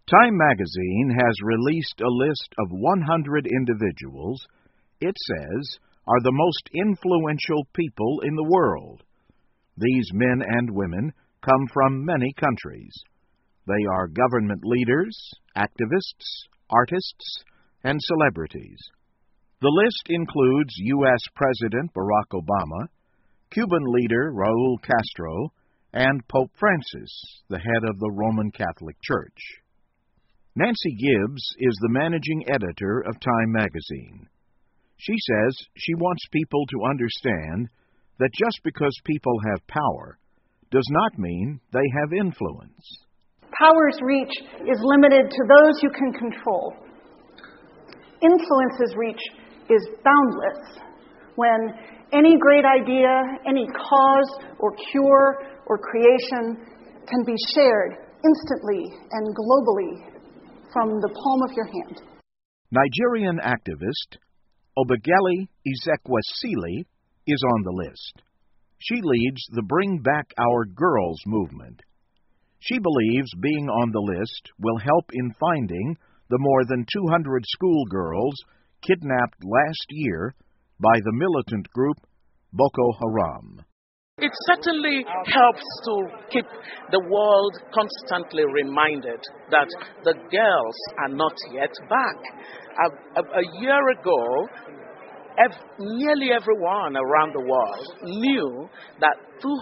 Time magazine has released a list of 100 individuals it says are the most influential people in the world. These men and women come from many countries. They are government leaders, activists, artists, and celebrities. The list includes U.S. President Barack Obama, Cuban leader Raul Castro, and Pope Francis, the head of the Roman Catholic Church. Nancy Gibbs is the managing editor of Time magazine. She says she wants people to understand that just because people have power does not mean they have influence. Power's reach is limited to those you can control. Influence's reach is boundless when any great idea, any cause or cure or creation can be shared instantly and globally from the palm of your hand. Nigerian activist Obiageli Ezekwesili is on the list. She leads the Bring Back Our Girls movement. She believes being on the list will help in finding the more than 200 schoolgirls kidnapped last year by the militant group Boko Haram. It certainly helps to keep the world constantly reminded that the girls are not yet back. A year ago, nearly everyone around the world knew that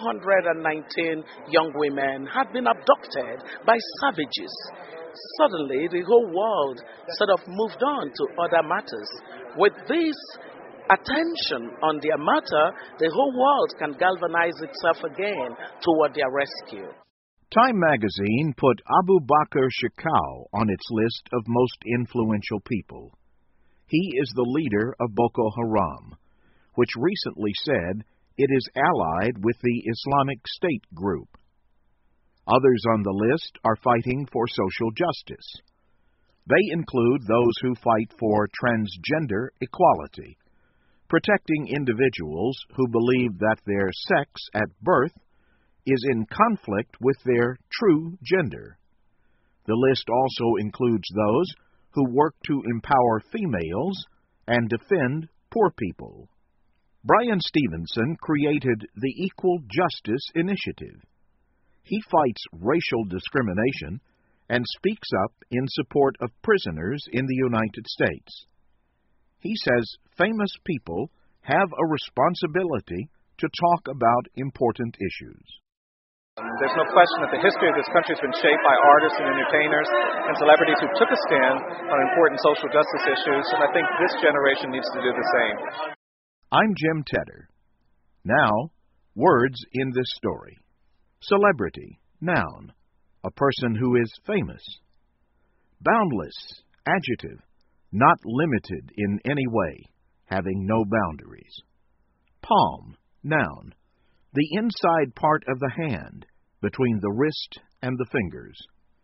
219 young women had been abducted by savages. Suddenly, the whole world sort of moved on to other matters. With this attention on their matter, the whole world can galvanize itself again toward their rescue. Time magazine put Abu Bakr Shekau on its list of most influential people. He is the leader of Boko Haram, which recently said it is allied with the Islamic State group. Others on the list are fighting for social justice. They include those who fight for transgender equality, protecting individuals who believe that their sex at birth is in conflict with their true gender. The list also includes those who work to empower females and defend poor people. Brian Stevenson created the Equal Justice Initiative. He fights racial discrimination and speaks up in support of prisoners in the United States. He says famous people have a responsibility to talk about important issues. There's no question that the history of this country has been shaped by artists and entertainers and celebrities who took a stand on important social justice issues, and I think this generation needs to do the same. I'm Jim Tedder. Now, words in this story. Celebrity, noun, a person who is famous. Boundless, adjective, not limited in any way, having no boundaries. Palm, noun, the inside part of the hand, between the wrist and the fingers.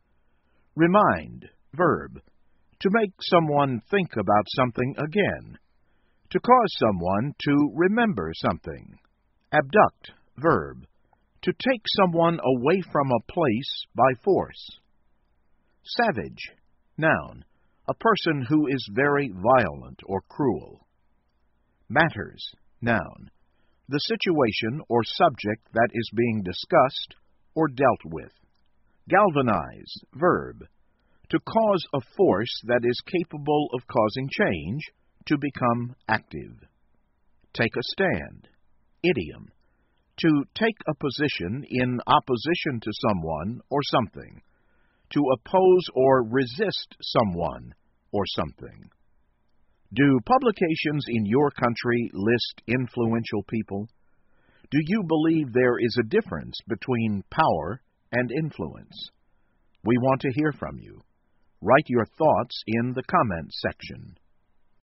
Remind, verb, to make someone think about something again, to cause someone to remember something. Abduct, verb, to take someone away from a place by force. Savage, noun, a person who is very violent or cruel. Matters, noun, the situation or subject that is being discussed or dealt with. Galvanize, verb, to cause a force that is capable of causing change to become active. Take a stand, idiom, to take a position in opposition to someone or something, to oppose or resist someone or something. Do publications in your country list influential people? Do you believe there is a difference between power and influence? We want to hear from you. Write your thoughts in the comment section.